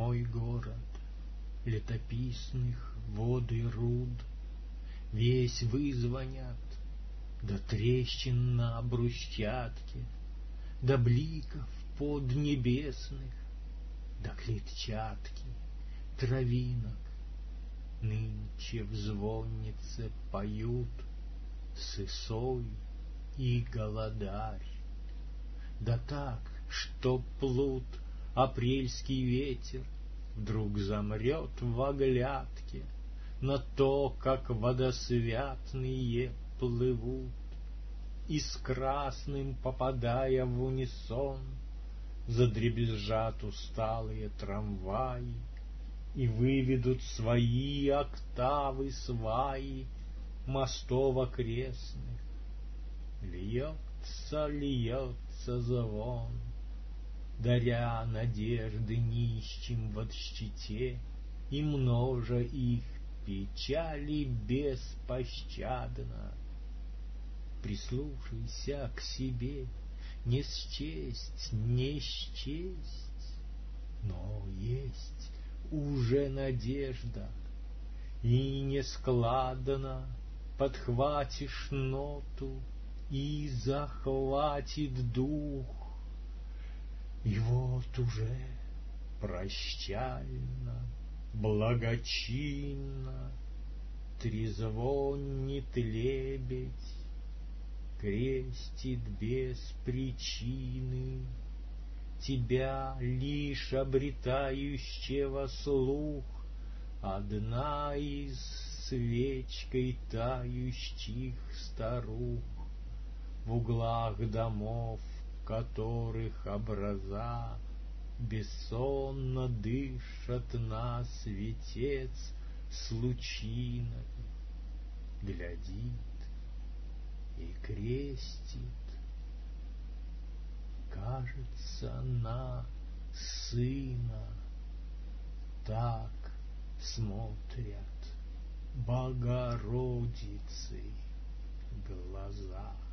Мой город летописных вод и руд весь вызвонят, до трещин на брусчатке, до бликов поднебесных, до клетчатки травинок. Нынче в звоннице поют сысой и голодарь. Да так, что плут апрельский ветер вдруг замрет в оглядке на то, как водосвятные плывут, и с красным, попадая в унисон, задребезжат усталые трамваи и выведут свои октавы сваи мостов окрестных. Льется, льется звон, даря надежды нищим в отщите, и множа их печали беспощадно. Прислушайся к себе, не счесть, не счесть, но есть уже надежда, и нескладно подхватишь ноту, и захватит дух. И вот уже прощально, благочинно трезвонит лебедь, крестит без причины тебя, лишь обретающего слух, одна из свечкой тающих старух, в углах домов, которых образа бессонно дышат на светец с лучиной, глядит и крестит, кажется, на сына. Так смотрят Богородицы глаза.